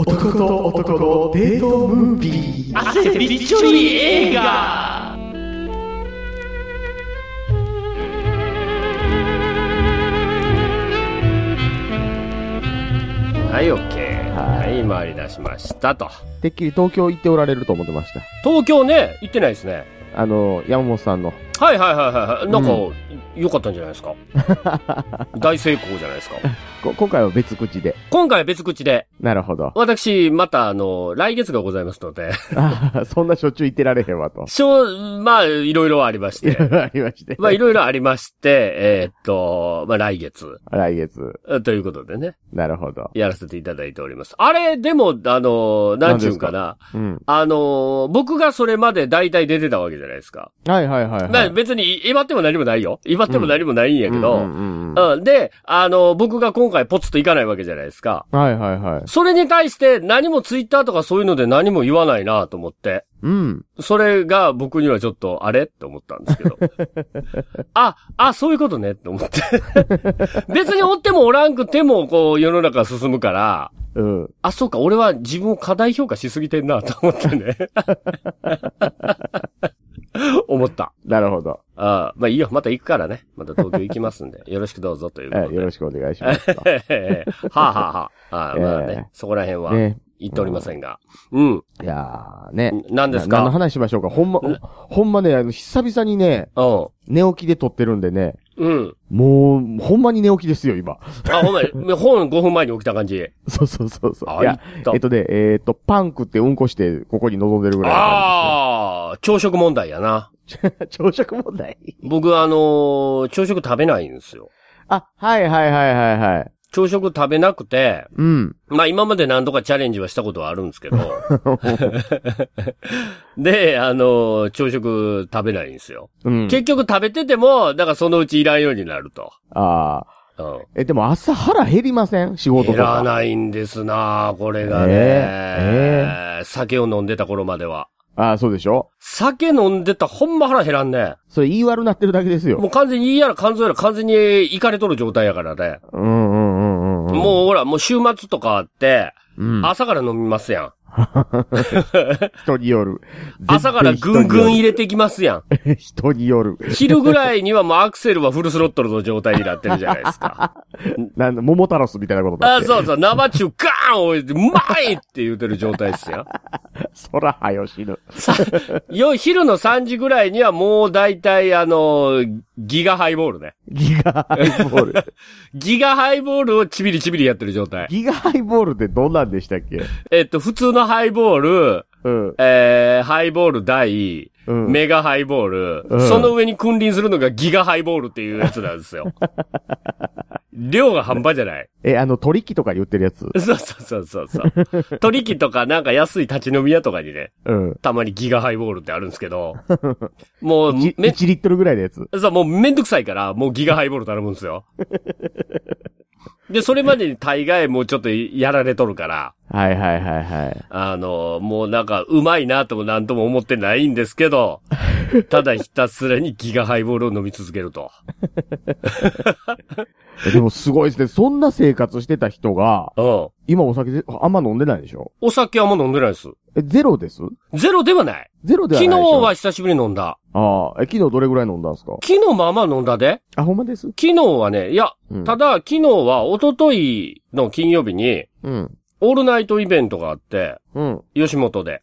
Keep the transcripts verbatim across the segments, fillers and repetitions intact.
男と男のデートムービー。 汗びっちょり映画。はい、オッケー。はい、回り出しましたと。 てっきり東京行っておられると思ってました。 東京ね、行ってないですね。 あの、山本さんの。 はいはいはいはい。なんか、良、うん、かったんじゃないですか。大成功じゃないですか。 今回は別口で。 今回は別口で。 なるほど。 私、また、あの、来月がございますので。 あそんなしょっちゅう行ってられへんわと。 しょう、まあ、いろいろありまして。 いろいろありまして。 まあ、いろいろありまして、えー、っと、まあ、来月。 来月。 ということでね。 なるほど。 やらせていただいております。あれ、でも、あの、なんちゅうんかな。 うん、あの、僕がそれまで大体出てたわけじゃないですか。 はいはいはい、はい。 まあ、別に、威張っても何もないよ。威張っても何もないんやけど。うん。で、あの、僕が今回ポツと行かないわけじゃないですか。 はいはいはい。 それに対して何もツイッターとかそういうので何も言わないなと思って。 うん。 それが僕にはちょっと、あれって思ったんですけど。あ、あ、そういうことねって思って。別におってもおらんくても、こう、世の中進むから。 うん。 あ、そうか、俺は自分を過大評価しすぎてんなと思ってね。思った。 なるほど。 ああ、まあいいよ。また行くからね。また東京行きますんで。よろしくどうぞということで。 よろしくお願いします。はあ、はあはあ、ああ、まあね。そこら辺は言っておりませんが。うん。 いやーね。 何ですか？ 何の話しましょうか。ほんま、ほんまね、あの、久々にね、寝起きで撮ってるんでね。 うん。 もう、ほんまに寝起きですよ、今。 あ、ほんまに。本ごふんまえに起きた感じ。 そうそうそうそう。 あ、 いや、えっとね、えっと、パン食ってうんこして、ここに臨んでるぐらいの感じです、ね。 ああ、朝食問題やな。 朝食問題僕あのー、朝食食べないんですよ。 あ、はいはいはいはいはい。 朝食食べなくて、 うん。 まあ今まで何度かチャレンジはしたことはあるんですけど。で、あのー、朝食食べないんですよ。うん。結局食べてても、だからそのうちいらんようになると。 ああ。うん。え、でも朝腹減りません？仕事とか。 減らないんですなこれがね。えー、えー、酒を飲んでた頃までは。 ああ、そうでしょ？酒飲んでたほんま腹減らんね。 それ言い悪なってるだけですよ。 もう完全に言いやら肝臓やら完全にイカれとる状態やからね。 うんうんうんうん、うん。 もうほら、もう週末とかあって、うん、朝から飲みますやん。 人による。 朝からぐんぐん入れてきますやん。人による。 昼ぐらいにはもうアクセルはフルスロットルの状態になってるじゃないですか。 なんだ、桃太郎みたいなことだって。 あ、そうそう、生中ガーン置いて、うまいって言うてる状態ですよ。 そらはよ死ぬ。 よ、昼のさんじぐらいにはもう大体あの、ギガハイボールね。 ギガハイボール。 ギガハイボールをちびりちびりやってる状態。 ギガハイボールってどんなんでしたっけ？ えっと、普通のハイボール、うん、えー、ハイボール大、うん、メガハイボール、うん、その上に君臨するのがギガハイボールっていうやつなんですよ。量が半端じゃない。 え、あの、取引とかに売ってるやつ？ そうそうそうそう。取引とかなんか安い立ち飲み屋とかにね、うん、たまにギガハイボールってあるんですけど、もういち、いちリットルぐらいのやつ。 そう、もうめんどくさいから、もうギガハイボール頼むんですよ。で、それまでに大概もうちょっとやられとるから。 はいはいはいはい。 あの、もうなんかうまいなともなんとも思ってないんですけど、ただひたすらにギガハイボールを飲み続けると。 でもすごいですね。そんな生活してた人が、うん、今お酒あんま飲んでないでしょ？ お酒あんま飲んでないです。 え、ゼロです？ ゼロではない。 ゼロではないでしょ？ 昨日は久しぶりに飲んだ。 ああ、え、昨日どれぐらい飲んだんですか？ 昨日まあまあ飲んだで。 あ、ほんまです？ 昨日はね、いや、うん、ただ昨日は一昨日の金曜日に、うん。オールナイトイベントがあって、うん。吉本で。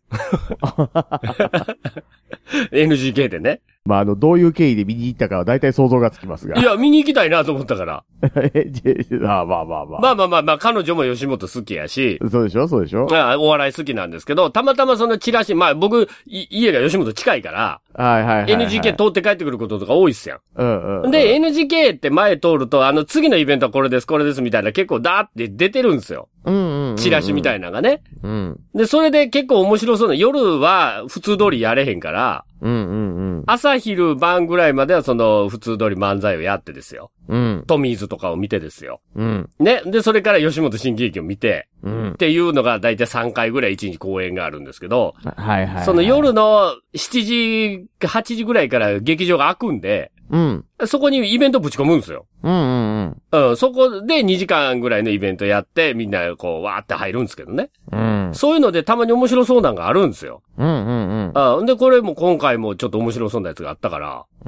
エヌジーケー でね。 まあ、あの、どういう経緯で見に行ったかは大体想像がつきますが。 いや、見に行きたいなと思ったから。 え、まあまあまあまあ。 まあまあまあまあ、彼女も吉本好きやし。 そうでしょそうでしょあお笑い好きなんですけど、たまたまそのチラシ、まあ僕、家が吉本近いから、 はいはいはい、はい。 エヌジーケー 通って帰ってくることとか多いっすやん。 うんうん、うん。 で、エヌジーケー って前通ると、あの、次のイベントはこれです、これですみたいな結構ダーって出てるんですよ。 うんうんうんうん、 チラシみたいなのがね。 うん。 で、それで結構面白そうな、夜は普通通りやれへんから、 うんうんうん。 朝昼晩ぐらいまではその普通通り漫才をやってですよ。 うん。トミーズとかを見てですよ。 うん。 ね。で、それから吉本新喜劇を見て、 うん。 っていうのがだいたいさんかいぐらいいちにち公演があるんですけど、 はいはい、はい。 その夜のしちじ、はちじぐらいから劇場が開くんで、 うん。 そこにイベントぶち込むんですよ。 うんうんうん。うん。そこでにじかんぐらいのイベントやって、みんなこう、わーって入るんですけどね。 うん。 そういうのでたまに面白そうなのがあるんですよ。 うんうんうん。 あで、これも今回もちょっと面白そうなやつがあったから、 うん。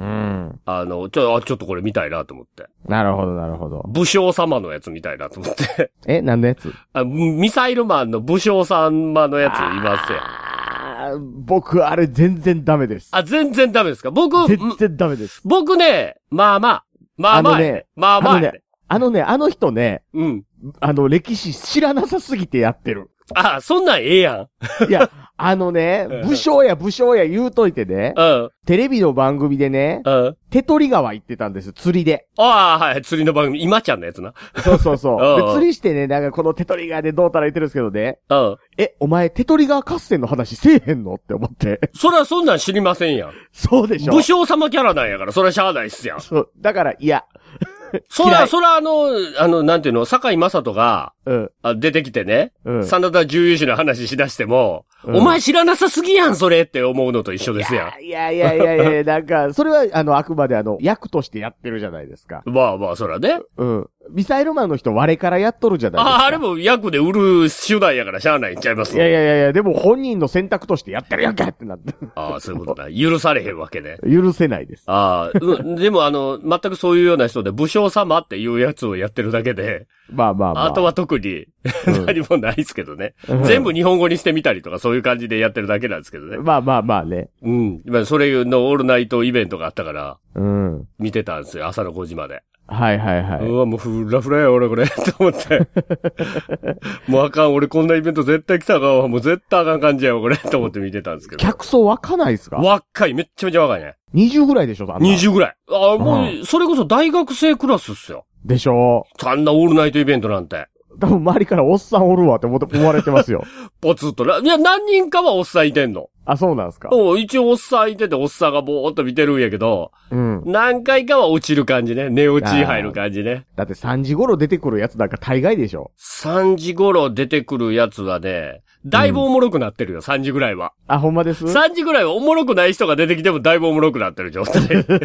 あの、ちょ、あちょっとこれ見たいなと思って。 なるほどなるほど。 武将様のやつ見たいなと思って。 え、何のやつ？ あ、ミサイルマンの武将様のやついますよ。 僕、あれ全然ダメです。 あ、全然ダメですか？僕、 全然ダメです。 僕ね、まあまあ、まあまあ、あのね、まあまあ、 あのね、あのね、あの人ね、 うん。 あの、歴史知らなさすぎてやってる。 あ、そんなんええやん。いや、あのね、武将や武将や言うといてね、 うん。 テレビの番組でね、 うん。 手取川行ってたんです、釣りで。 ああ、はい、釣りの番組、今ちゃんのやつな。 そうそうそう。で、釣りしてね、なんかこの手取川でどうたら言ってるんですけどね。 うん。 え、お前、手取川合戦の話せえへんのって思って。 そらそんなん知りませんやん。 そうでしょ。 武将様キャラなんやから、そらしゃあないっすやん。 そう。だから、いや。 そら、そらあの、あの、なんていうの、坂井正人が、 うん。 あ出てきてね、 うん。 真田重勇士の話し出しても、うん、お前知らなさすぎやん、それって思うのと一緒ですやん。 いやいやいやいやいや、なんか、それは、あの、あくまであの、役としてやってるじゃないですか。 まあまあ、そらね。 うん。ミサイルマンの人、我からやっとるじゃないですか。 あ、あれも役で売る手段やからしゃあないんちゃいますいやいやいやいや、でも本人の選択としてやってるやんかってなって。 ああ、そういうことだ。許されへんわけね。 許せないです。 ああ、うん、でもあの、全くそういうような人で、武将様っていうやつをやってるだけで、 まあまあまあ。 あとは特に、何もないですけどね、うん。全部日本語にしてみたりとかそういう感じでやってるだけなんですけどね。 まあまあまあね。 うん。今それのオールナイトイベントがあったから、 うん。 見てたんですよ、朝のごじまで。 はいはいはい。 うわ、もうフラフラや、俺これ、と思って。もうあかん、俺こんなイベント絶対来たかもう絶対あかん感じやわ、これ、と思って見てたんですけど。 客層若ないですか？ 若い、めっちゃめちゃ若いね。 にじゅうぐらいでしょ、 にじゅうぐらい。ああ、もう、それこそ大学生クラスっすよ。 でしょう。あんなオールナイトイベントなんて。 多分周りからおっさんおるわって思われてますよ。 ポツッと。いや、何人かはおっさんいてんの。 あ、そうなんすか。 うん、一応おっさんいてて、おっさんがぼーっと見てるんやけど、 うん。 何回かは落ちる感じね。寝落ち入る感じね。 だってさんじ頃出てくるやつなんか大概でしょ。 さんじ頃出てくるやつはね、だいぶおもろくなってるよ、うん、さんじぐらいは。 あ、ほんまです？ さん 時ぐらいはおもろくない人が出てきてもだいぶおもろくなってる状態。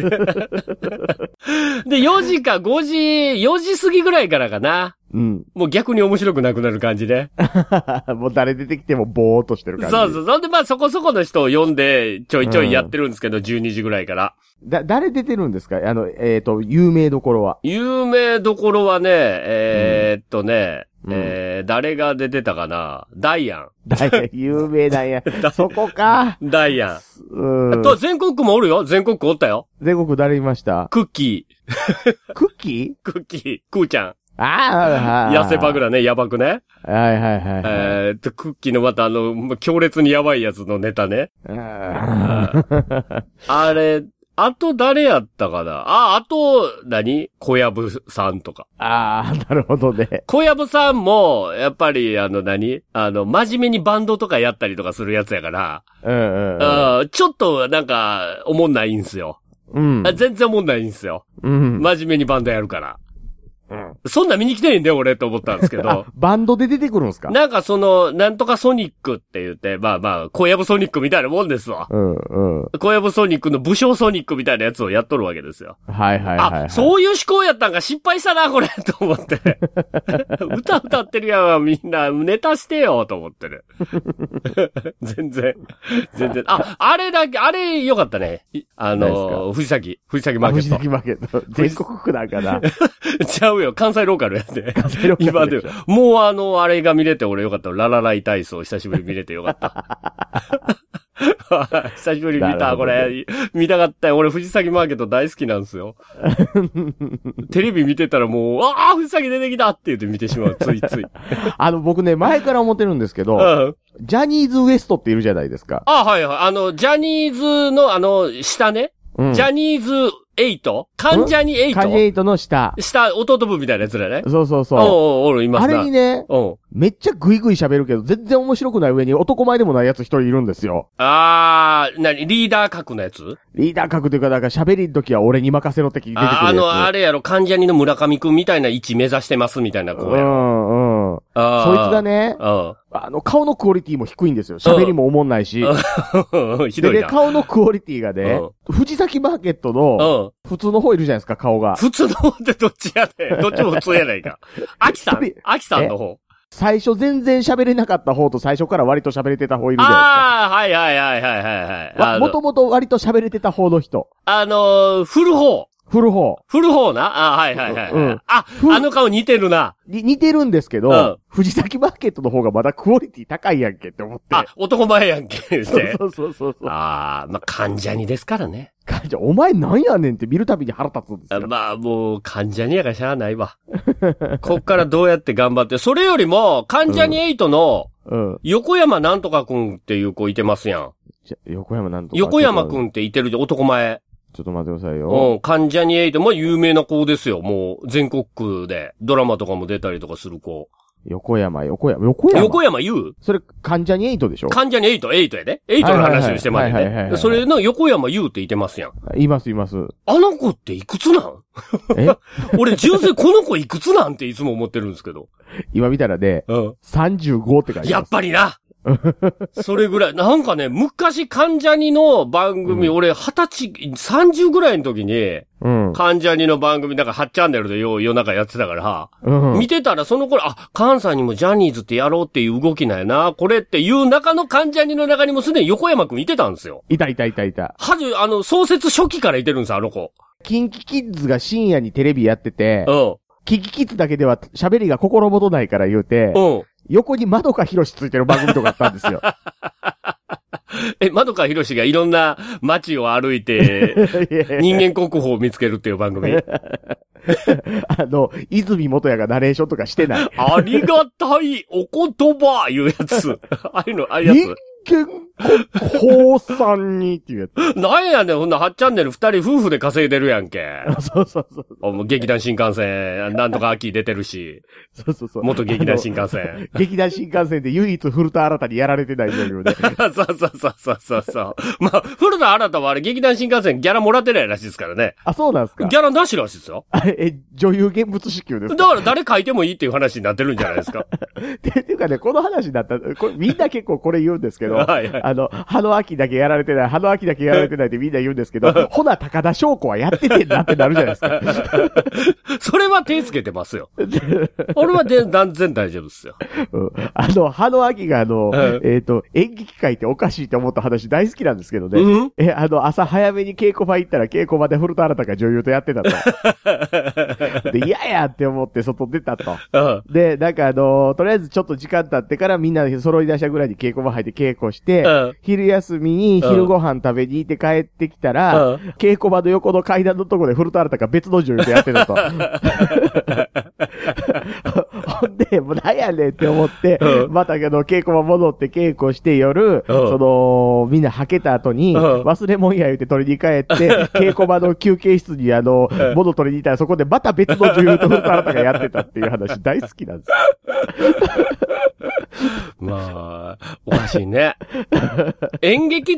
で、よじかごじ、よじ過ぎぐらいからかな。 うん。 もう逆に面白くなくなる感じで。 もう誰出てきてもぼーっとしてる感じ。 そうそう。そんでまあそこそこの人を呼んでちょいちょいやってるんですけど、うん、じゅうにじぐらいから。 だ、誰出てるんですか？あの、えっと、有名どころは。 有名どころはね、えー、っとね、うん、えー、誰が出てたかな？ダイアン。 ダイアン、有名ダイアン。そこか。 ダイアン。うん。 あと、全国区もおるよ。全国区おったよ。 全国区誰いました？ クッキー。クッキークッキー。クーちゃん。 ああ、 痩せばぐらね、やばくね。 はいはいはい、はい。 えーっと、クッキーのまたあの、強烈にやばいやつのネタね。あ, あれ、あと誰やったかなあ、あと、何小籔さんとか。 ああ、なるほどね。 小籔さんも、やっぱりあの何あの、真面目にバンドとかやったりとかするやつやから、 うんうんうんあちょっとなんか、おもんないんすよ。 うん。 全然おもんないんすよ。 うん。 真面目にバンドやるから。 うん。 そんな見に来てへんで、俺、と思ったんですけど。 バンドで出てくるんですか？ なんかその、なんとかソニックって言って、まあまあ、小籔ソニックみたいなもんですわ。 うんうん。 小籔ソニックの武将ソニックみたいなやつをやっとるわけですよ。 はいはいはい、はい。 あ、そういう思考やったんか失敗したな、これ、と思って。歌歌ってるやん、みんな、ネタしてよ、と思ってる。全然、全然。あ、あれだけ、あれよかったね。あの、藤崎、藤崎マーケット。 藤崎マーケット。全国区なんかな。 ちゃうよ、関西ローカルやって。 関西ローカルで。 今で、もうあの、あれが見れて俺よかった。ララライ体操久しぶりに見れてよかった。久しぶりに見た、これ。見たかったよ。俺、藤崎マーケット大好きなんですよ。テレビ見てたらもう、ああ、藤崎出てきたって言って見てしまう。ついつい。 あの、僕ね、前から思ってるんですけど、うん、ジャニーズウエストっているじゃないですか。 あはいはい。あの、ジャニーズのあの、下ね。 うん、ジャニーズエイト関ジャニエイト関ジャニエイトの下。 下、弟分みたいなやつだね。 そうそうそう。 おうおうおる、いますな。 あれにね、めっちゃグイグイ喋るけど、全然面白くない上に男前でもないやつ一人いるんですよ。 あー、なに、リーダー格のやつリーダー格というか、だから喋りの時は俺に任せろって聞いてくるやつ。 あ、あの、あれやろ、関ジャニの村上くんみたいな位置目指してますみたいな子やろ。 うんうん。あそいつがね、うん。あの、顔のクオリティも低いんですよ。喋りもおもんないし。ひどいな。で、顔のクオリティがね、うん、藤崎マーケットの、普通の方いるじゃないですか、顔が。 普通の方ってどっちやねん。どっちも普通やないか。アキさんアキさんの方。 最初全然喋れなかった方と最初から割と喋れてた方いるじゃないですか。 ああ、はいはいはいはいはいはい。 もともと割と喋れてた方の人。 あのー、振る方。 振る方。 振る方なあ、はいはいはい。うん、あ、あの顔似てるな。 似てるんですけど、うん、藤崎マーケットの方がまだクオリティ高いやんけって思って。 あ、男前やんけって。 そうそうそうそう。 ああ、まあ、関ジャニですからね。 関ジャニ、お前なんやねんって見るたびに腹立つんですよ。 まあ、もう、関ジャニやからしゃあないわ。こっからどうやって頑張って、それよりも、関ジャニエイトの、横山なんとかくんっていう子いてますやん。 横山なんとか。 横山くんっていてるじゃん、男前。 ちょっと待ってくださいよ。 うん。関ジャニエイトも有名な子ですよ。もう、全国区で。ドラマとかも出たりとかする子。 横山、横山、横山。 横山優それ、関ジャニエイトでしょ関ジャニエイト、エイトやで。エイトの話をしてまでね。それの横山優っていてますやん。 います、います。 あの子っていくつなんえ俺、純粋この子いくつなんていつも思ってるんですけど。 今見たらね、うん、さんじゅうごって書いてます。 やっぱりなそれぐらい。なんかね、昔関ジャニの番組、うん、俺、二十歳、さんじゅうぐらいの時に、うん、関ジャニの番組、なんかはちチャンネルでよう夜中やってたから、うん、見てたらその頃、あ、関西にもジャニーズってやろうっていう動きなんやな、これっていう中の関ジャニの中にもすでに横山くんいてたんですよ。 いたいたいたいた。 はじ、あの、創設初期からいてるんですよ、あの子。 キンキキッズが深夜にテレビやってて、うん。キンキキッズだけでは喋りが心もとないから言うて、うん。横に窓かひろしついてる番組とかあったんですよ。 え、窓かひろしがいろんな街を歩いて、人間国宝を見つけるっていう番組あの、泉元也がナレーションとかしてない。 ありがたいお言葉いうやつ。ああいうの、ああいうやつ。 人間国宝さんにっていうやつ。 なんやねん、ほんなはちチャンネル二人夫婦で稼いでるやんけ。 そうそうそう。 もう劇団新幹線、なんとか秋出てるし。 そうそうそう。 元劇団新幹線。 劇団新幹線で唯一古田新太にやられてない状況で。 そうそうそうそうそうそう。まあ、古田新太はあれ劇団新幹線ギャラもらってないらしいですからね。 あ、そうなんですか？ ギャラなしらしいですよ。 え、女優現物支給ですか？ だから誰書いてもいいっていう話になってるんじゃないですか。 っていうかね、この話だったら、これみんな結構これ言うんですけど、はいはい、あの、葉の秋だけやられてない、葉の秋だけやられてないってみんな言うんですけど、ほな高田翔子はやっててんなってなるじゃないですか。 それは手つけてますよ。俺はで断然大丈夫ですよ。 うん、あの、葉の秋があの、うん、えっ、ー、と、演劇界っておかしいって思った話大好きなんですけどね。うん、え、あの、朝早めに稽古場行ったら稽古場で古田新太が女優とやってたと。で、嫌やって思って外出たと。うん、で、なんかあの、とりあえずちょっと時間経ってからみんなで揃い出したぐらいに稽古場入って稽古して、うん、昼休みに昼ご飯食べに行って帰ってきたら、うん、稽古場の横の階段のところで古田新太が別の女優とやってたと。ほんで、もう何やねんって思って、うん、またあの、稽古場戻って稽古して夜、うん、その、みんなはけた後に、うん、忘れ物や言うて取りに帰って、稽古場の休憩室にあの、物取りに行ったらそこでまた別の女優と古田新太がやってたっていう話大好きなんです。 まあ、おかしいね。演劇って、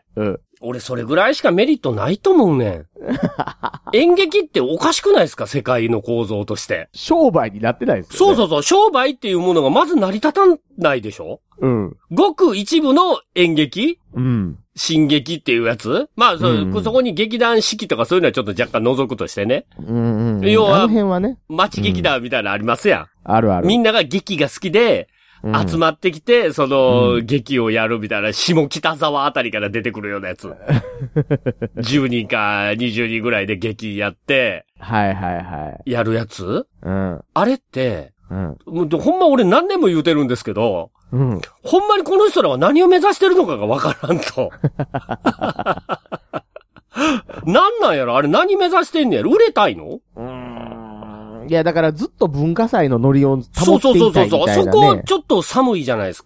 うん、俺それぐらいしかメリットないと思うねん。演劇っておかしくないですか？世界の構造として。 商売になってないですよね。 そうそうそう。商売っていうものがまず成り立たないでしょ？うん。ごく一部の演劇？うん。新劇っていうやつ？まあ、そ、うんうん、そこに劇団四季とかそういうのはちょっと若干除くとしてね。うんうん。要は、あの辺はね。町劇団みたいなのありますやん。うん、あるある。みんなが劇が好きで、集まってきて、その、うん、劇をやるみたいな、下北沢あたりから出てくるようなやつ。じゅうにんかにじゅうにんぐらいで劇やって、 はいはいはい。 やるやつ？うん。あれって、うん。もうほんま俺何年も言うてるんですけど、うん。ほんまにこの人らは何を目指してるのかがわからんと。なんなんやろあれ何目指してんねやろ売れたいの？うーん。 いや、だからずっと文化祭のノリを保っていたいみたいな、ね。 そうそうそうそう。そこちょっと寒いじゃないですか。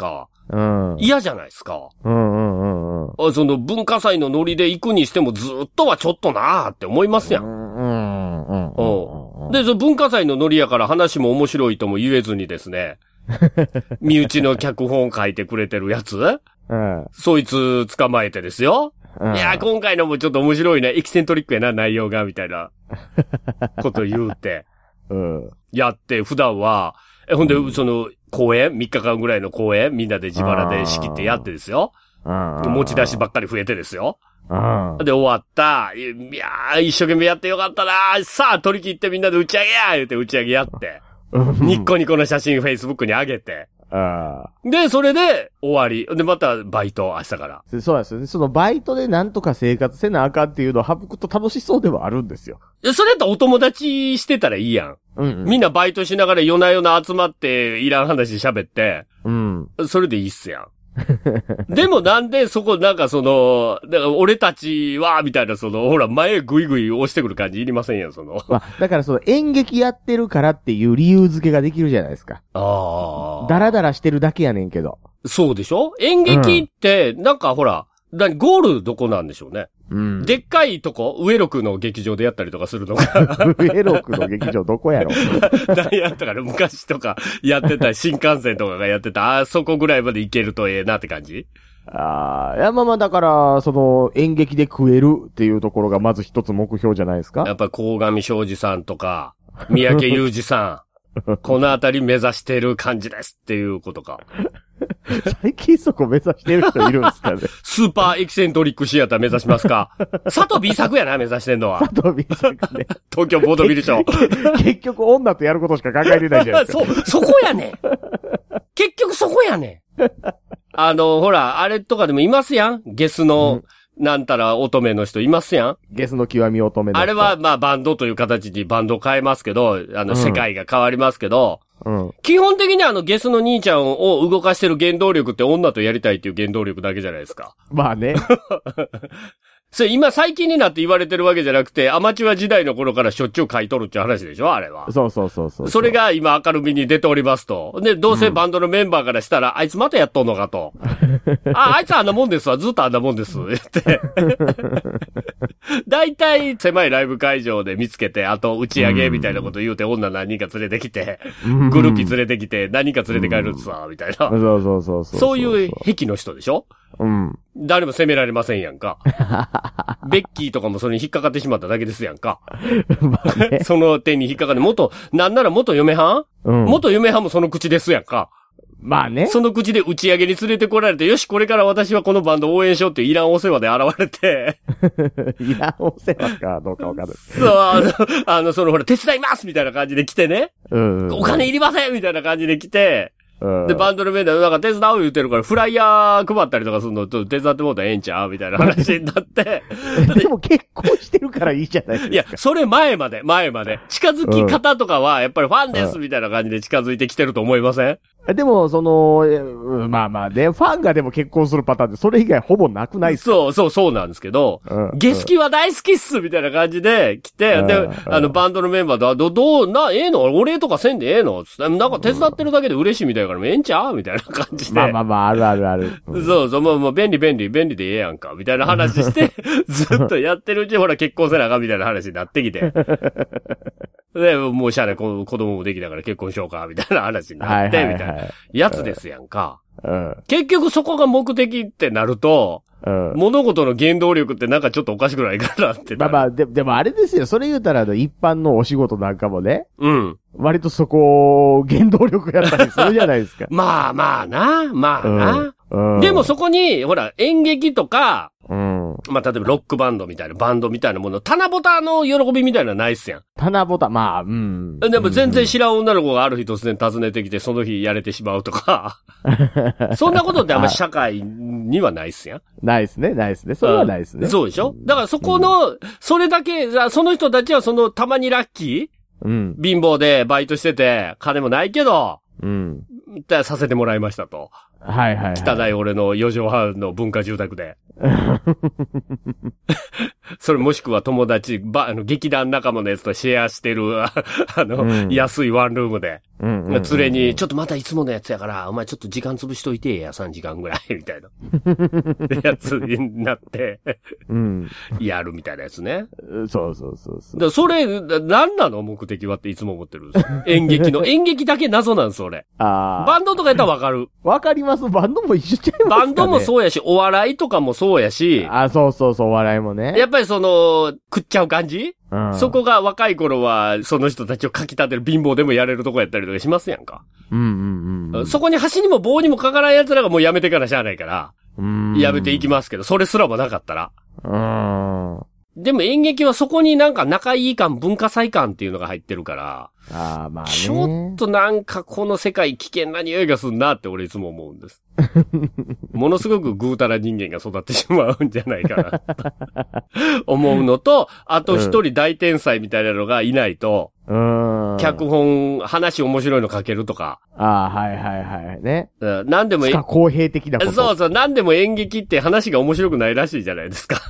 うん。 嫌じゃないですか。 うんうんうんうん。 その文化祭のノリで行くにしてもずっとはちょっとなーって思いますやん。 うんうんうんうん。で、その文化祭のノリやから話も面白いとも言えずにですね。身内の脚本書いてくれてるやつ、うん、そいつ捕まえてですよ。うん、いや、今回のもちょっと面白いね。エキセントリックやな、内容が、みたいなこと言うて。うん、やって、普段は、え、ほんで、うん、その、公演 ?みっかかんぐらいの公演みんなで自腹で仕切ってやってですよ。持ち出しばっかり増えてですよ。で、終わった。いやー、一生懸命やってよかったなー。さあ、取り切ってみんなで打ち上げやー言うて打ち上げやって。ニッコニコの写真 Facebook に上げて。で、それで終わり。で、またバイト明日から。 そうですよね。そのバイトでなんとか生活せなあかんっていうのを省くと楽しそうではあるんですよ。 それやったらお友達してたらいいやん。うんうん、みんなバイトしながら夜な夜な集まっていらん話喋って。うん。それでいいっすやん。でもなんでそこなんかその、だから俺たちは、みたいなその、ほら前グイグイ押してくる感じいりませんよ、その。 まあ、だからその演劇やってるからっていう理由付けができるじゃないですか。ああ。ダラダラしてるだけやねんけど。 そうでしょ？演劇って、なんかほら、だゴールどこなんでしょうね。うん。でっかいとこ、上六の劇場でやったりとかするのが。 上六の劇場どこやろ何やったかね、昔とかやってた、新幹線とかがやってた、あそこぐらいまで行けるとええなって感じ？ ああ、いやまあまあだから、その演劇で食えるっていうところがまず一つ目標じゃないですか？ やっぱ鴻上庄司さんとか、三宅裕二さん、このあたり目指してる感じですっていうことか。 最近そこ目指してる人いるんですかね。 スーパーエキセントリックシアター目指しますか？佐藤 B 作やな、目指してんのは。 佐藤 B 作ね。 東京ボードビルショー。 結局女とやることしか考えてないじゃないですか。 そう、そこやねん。結局そこやねん。あの、ほら、あれとかでもいますやん？ゲスの、うん、なんたら乙女の人いますやん？ ゲスの極み乙女の人。 あれは、まあ、バンドという形にバンドを変えますけど、あの、世界が変わりますけど、うん、基本的にあの、ゲスの兄ちゃんを動かしてる原動力って女とやりたいっていう原動力だけじゃないですか。 まあね。 それ今最近になって言われてるわけじゃなくて、アマチュア時代の頃からしょっちゅう買い取るっていう話でしょあれは。 そうそうそうそう。 それが今明るみに出ておりますと。で、どうせバンドのメンバーからしたら、うん、あいつまたやっとんのかと。あ、あいつあんなもんですわ。ずっとあんなもんです。言って。だいたい狭いライブ会場で見つけて、あと打ち上げみたいなこと言うて、女何人か連れてきて、グルーピー連れてきて、何人か連れて帰るんですわ、みたいな。そうそうそうそう。 そういう癖の人でしょうん。誰も責められませんやんか。ベッキーとかもそれに引っかかってしまっただけですやんか。まあね、その点に引っかかって、元、なんなら元嫁はん、うん、元嫁はんもその口ですやんか。 まあね。 その口で打ち上げに連れてこられて、よし、これから私はこのバンド応援しようっていういらんお世話で現れて。 いらんお世話かどうかわかる。 そう、あの、あの、そのほら、手伝いますみたいな感じで来てね。うん、うん。お金いりませんみたいな感じで来て。で、バンドのメンバー、なんか手伝う言ってるから、フライヤー配ったりとかするのと手伝ってもうたらええんちゃうみたいな話になって。 でも結婚してるからいいじゃないですか。 いや、それ前まで、前まで。近づき方とかは、やっぱりファンですみたいな感じで近づいてきてると思いません？ でも、その、まあまあね、ファンがでも結婚するパターンってそれ以外ほぼなくないっすか？ そう、そう、そうなんですけど、うん、ゲスキは大好きっすみたいな感じで来て、うん、で、あの、バンドのメンバーと、ど、どう、な、ええのお礼とかせんでええのなんか手伝ってるだけで嬉しいみたいだからええんちゃうみたいな感じで。 まあまあまあ、あるあるある。 うん、そうそう、もう、もう便利便利、便利でええやんか、みたいな話して、ずっとやってるうちにほら結婚せなあかんみたいな話になってきて。で、もうしゃあない、子供もできたから結婚しようか、みたいな話になって、みたいなやつですやんか。うん、結局そこが目的ってなると、うん、物事の原動力ってなんかちょっとおかしくないかなって。 まあまあ、で、でもあれですよ。それ言うたら、一般のお仕事なんかもね。うん。割とそこ、原動力やったりするじゃないですか。 まあまあな、まあな。うんうん、でもそこに、ほら、演劇とか、うん、まあ、例えばロックバンドみたいな、バンドみたいなもの、棚ぼたの喜びみたいなのないっすやん。 棚ぼた、まあ、うん。 でも全然知らん女の子がある日突然訪ねてきて、その日やれてしまうとか。そんなことってあんま社会にはないっすやん。 ないっすね、ないっすね。それはないっすね。 そうでしょ？だからそこの、うん、それだけ、その人たちはその、たまにラッキー、うん、貧乏でバイトしてて、金もないけど、うん。させてもらいましたと。 はいはい、はい。 汚い俺のよ畳半の文化住宅で。それもしくは友達、ば、あの、劇団仲間のやつとシェアしてる、あの、うん、安いワンルームで。うんうんうんうん、連れに、ちょっとまたいつものやつやから、お前ちょっと時間潰しといてや、さんじかんぐらい、みたいな。やつになって、うん、やるみたいなやつね。 そうそうそうそう。 だそれ、何なの目的はっていつも思ってるんですよ。演劇の。演劇だけ謎なんです、俺。あバンドとかやったらわかる。 わかります。バンドも一緒ちゃいますかね。 バンドもそうやし、お笑いとかもそうやし。 あ、そうそうそう、お笑いもね。 やっぱりその、食っちゃう感じ、うん、そこが若い頃は、その人たちをかき立てる貧乏でもやれるとこやったりとかしますやんか。うんうんうんうん、そこに橋にも棒にもかからん奴らがもうやめてからしゃあないから、うんやめていきますけど、それすらもなかったら。うんでも演劇はそこになんか仲いい感、文化祭感っていうのが入ってるから、あまあね、ちょっとなんかこの世界危険な匂いがするなって俺いつも思うんです。ものすごくぐうたら人間が育ってしまうんじゃないかな。思うのと、あと一人大天才みたいなのがいないと、うん、脚本、話面白いの書けるとか。 ああ、はいはいはい。ね。 うん、なんでも、 つか公平的なこと。 そうそう、なんでも演劇って話が面白くないらしいじゃないですか。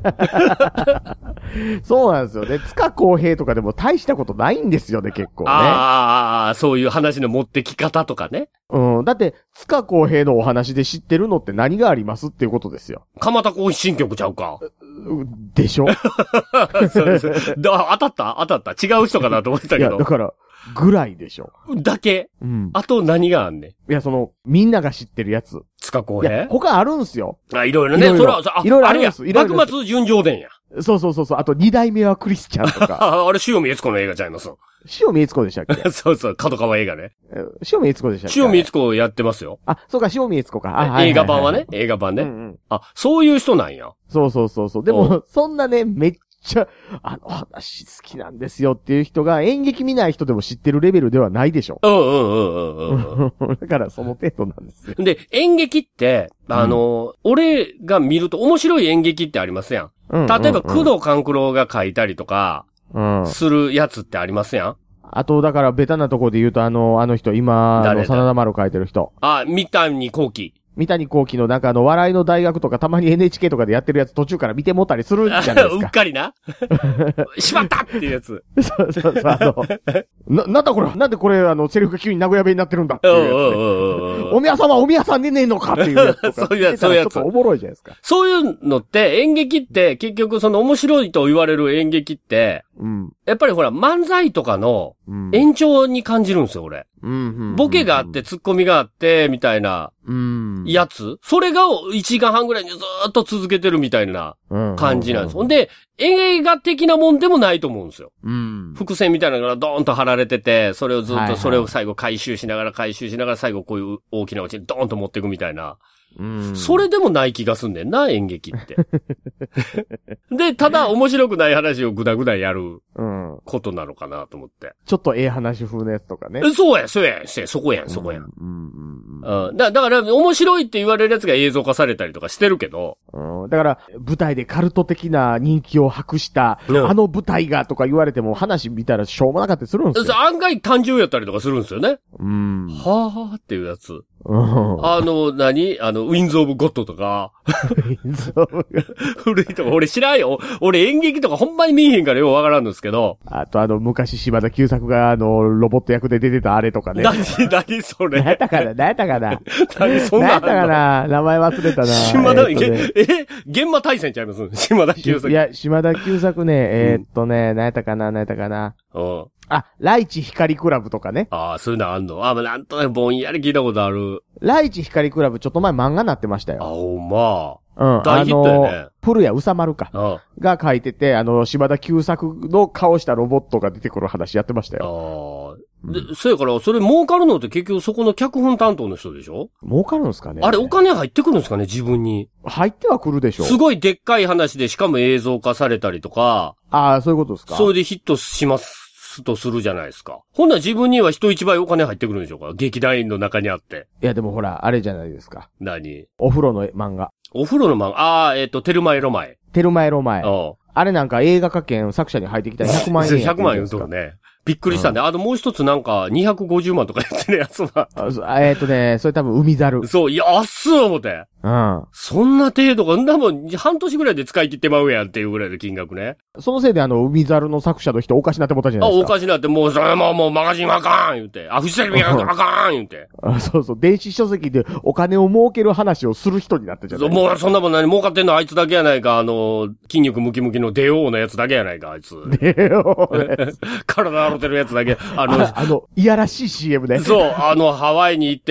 そうなんですよね。つか公平とかでも大したことないんですよね、結構ね。 ああ、そういう話の持ってき方とかね。 うん。だって、つか公平のお話で知ってるのって何がありますっていうことですよ。 蒲田行進曲ちゃうか。 でしょそうです。だ当たった当たった違う人かなと思ってたけど。 いや、だから、ぐらいでしょ。 だけうん。あと何があんねん。いや、その、みんなが知ってるやつ。 つか公平他あるんすよ。 あ、いろいろね。それは、あ、いろいろあるやん。幕末純情伝や。 そうそうそうそう。あと、二代目はクリスチャンとか。 あれ、塩見悦子の映画ちゃいます。 塩見悦子でしたっけそうそう、角川映画ね。 塩見悦子でしたっけ塩見悦子やってますよ。 あ、そうか、塩見悦子か。 あ、映画版はね。映画版ね、うんうん。あ、そういう人なんや。 そうそうそうそう。でも、そんなね、めっちゃ、あの話好きなんですよっていう人が演劇見ない人でも知ってるレベルではないでしょ。うんうんうんうんうん。だからその程度なんですよ。 で、演劇って、あの、うん、俺が見ると面白い演劇ってありますやん。うんうんうん、例えば、工藤官九郎が書いたりとか、うん、するやつってありますやん。 あと、だから、ベタなところで言うと、あの、あの人、今、あの、真田丸書いてる人。 あ、三谷幸喜。 三谷幸喜のなんかあの、笑いの大学とかたまに エヌエイチケー とかでやってるやつ途中から見てもったりするじゃないですか。 うっかりな。しまったっていうやつ。 そうそうそう、あの、な、なんだこれなんでこれあの、セリフが急に名古屋弁になってるんだっていうやつ、ね。お宮さんはお宮さんでねえのかっていうやつとか。 そういうやつ、そういうやつ。 ちょっとおもろいじゃないですか。 そういうのって、演劇って結局その面白いと言われる演劇って、うん、やっぱりほら、漫才とかの延長に感じるんですよ、俺。うん、ボケがあって、ツッコミがあって、みたいな、やつ、それがいちじかんはんぐらいにずーっと続けてるみたいな感じなんです。ほんで、映画的なもんでもないと思うんですよ。うん、伏線みたいなのがドーンと張られてて、それをずっと、それを最後回収しながら回収しながら最後こういう大きなオチにドーンと持っていくみたいな。うん、それでもない気がすんねんな、演劇って。で、ただ面白くない話をぐだぐだやることなのかなと思って。 ちょっとええ話風のやつとかね。 そうや、そうや、そこやん、そこやん。うんうんうん、だ, だから、面白いって言われるやつが映像化されたりとかしてるけど。 うん、だから、舞台でカルト的な人気を博した、うん、あの舞台がとか言われても話見たらしょうもなかったりするんですよ。 案外単純やったりとかするんですよね。うん。はぁはぁっていうやつ。うん、あの、何あの、ウィンズ・オブ・ゴッドとか。ウィンズ・オブ・古いとか、俺知らんよ。俺演劇とかほんまに見えへんからようわからんのですけど。 あとあの、昔島田久作があの、ロボット役で出てたあれとかね。 何、何それ。 何やったかな何やったかな何そんな何やったかな名前忘れたな。 島田、えー、え現場対戦ちゃいます島田久作。 いや、島田久作ね、えー、っとね、何やったかな何やったかなうん。あ、ライチ光クラブとかね。 ああ、そういうのあんのあ、まあ、なんとなくぼんやり聞いたことある。 ライチ光クラブちょっと前漫画になってましたよ。 あ、ほんま。 うん。大ヒットやね。あの、古谷宇佐丸か。うん。が書いてて、あの、島田久作の顔したロボットが出てくる話やってましたよ。 ああ。で、うん、そうやから、それ儲かるのって結局そこの脚本担当の人でしょ儲かるんですかねあれお金入ってくるんですかね自分に。 入ってはくるでしょすごいでっかい話でしかも映像化されたりとか。 ああ、そういうことですかそれでヒットします。とするじゃないですか。ほんなら自分には人一倍お金入ってくるんでしょうか劇団員の中にあって。 いやでもほら、あれじゃないですか。 何お風呂の漫画。 お風呂の漫画ああ、えっ、ー、と、テルマエロマエ。 テルマエロマエ。あれなんか映画化権作者に入ってきたらひゃくまんえん。 ひゃくまんえんとかね。 びっくりしたね。あの、もう一つなんか、にひゃくごじゅうまんとかやってるやつは。 えっとね、それ多分海猿。 そう、いや、安っ思って。うん。そんな程度か、んなもん、半年ぐらいで使い切ってまうやんっていうぐらいの金額ね。 そのせいであの、海猿の作者の人おかしなってもったじゃないですか。 あ、おかしなって、もう、それももうマガジンあかん言うて。あ、フジテレビあかん言うて。 あ、そうそう、電子書籍でお金を儲ける話をする人になったじゃないですか。 もう、そんなもん何儲かってんのあいつだけやないか、あの、筋肉ムキムキのデオーのやつだけやないか、あいつ。デオー体洗ってるやつだけ。 あの、ああの、いやらしい シーエム ね。 そう、あの、ハワイに行って、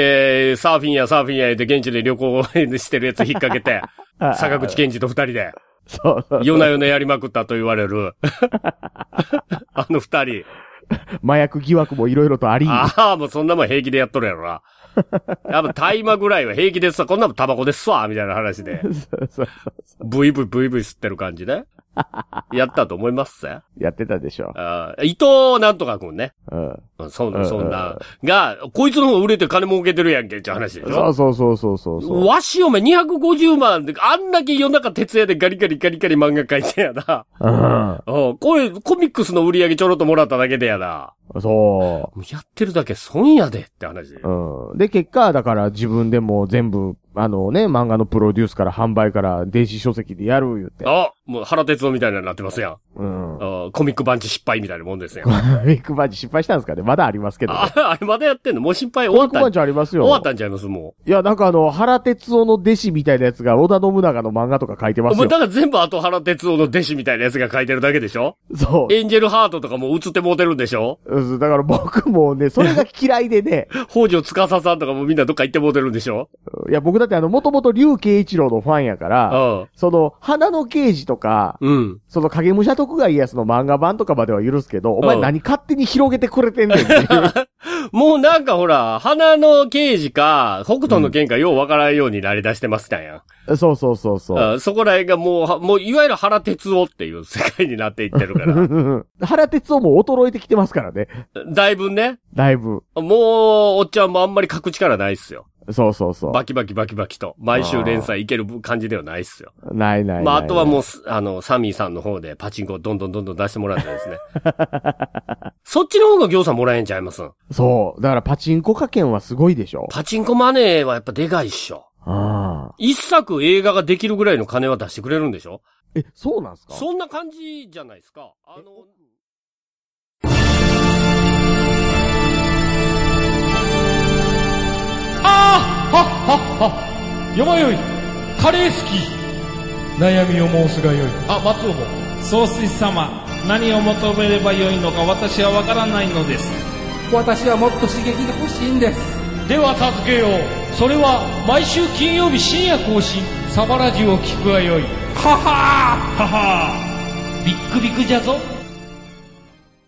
サーフィンやサーフィンやで現地で旅行してるやつ引っ掛けて、坂口健二と二人で、そうそう。夜な夜なやりまくったと言われる。あの二人。 麻薬疑惑もいろいろとあり。 ああ、もうそんなもん平気でやっとるやろな。やっぱ大麻ぐらいは平気ですわ。こんなもんタバコですわ、みたいな話で。そうそうそう。ブイブイブイブイ吸ってる感じね。やったと思いますぜ。 やってたでしょ。 あ伊藤なんとかくんね。うん。そんな、そんな。が、こいつの方が売れて金儲けてるやんけって話でしょ。 そうそうそうそうそう。 わしお前にひゃくごじゅうまんで、あんだけ夜中徹夜でガリガリガリガリ漫画描いてやな。うん。これ、コミックスの売り上げちょろっともらっただけでやな。そう。やってるだけ損やでって話。 うん。で、結果、だから自分でも全部、あのね、漫画のプロデュースから販売から電子書籍でやる言って。 あ、もう原哲夫みたいなになってますやん。うん。コミックバンチ失敗みたいなもんですよ。 コミックバンチ失敗したんですかねまだありますけど、ね。 あ、あれまだやってんのもう失敗終わった。コミックバンチありますよ。 終わったんちゃいますもう。いや、なんかあの、原哲夫の弟子みたいなやつが織田信長の漫画とか書いてますよ。もうだから全部あと原哲夫の弟子みたいなやつが書いてるだけでしょそう。エンジェルハートとかも映ってもうてるんでしょうん、だから僕もね、それが嫌いでね。 北条司さんとかもみんなどっか行ってもうてるんでしょいや、僕だってあの、もともと竜慶一郎のファンやから、うん、その、花の刑事とか、うん、その影武者徳川家康の漫画版とかまでは許すけど、お前何勝手に広げてくれてんねんっていう。 もうなんかほら、花の刑事か、北斗の剣かようわからんようになり出してますたんや。 うん、そうそうそうそう。 そこら辺がもう、もういわゆる原哲夫っていう世界になっていってるから。 原哲夫も衰えてきてますからね。 だいぶね。 だいぶ。 もう、おっちゃんもあんまり書く力ないっすよ。 そうそうそう。 バキバキバキバキと。毎週連載いける感じではないっすよ。 ないないない。 まあ、あとはもう、あの、サミーさんの方でパチンコをどんどんどんどん出してもらってですね。そっちの方が業者もらえんちゃいます？ そう。だからパチンコ家券はすごいでしょ。 パチンコマネーはやっぱでかいっしょ。ああ。一作映画ができるぐらいの金は出してくれるんでしょ？ え、そうなんすか？ そんな感じじゃないですか。あの、 ああはっはっはよまよいカレー好き悩みを申すがよい。あ、松尾も総帥様、何を求めればよいのか私はわからないのです。 私はもっと刺激が欲しいんです。では助けよう。それは毎週金曜日深夜更新サバラジュを聞くがよい。ははーははービックビックじゃぞ。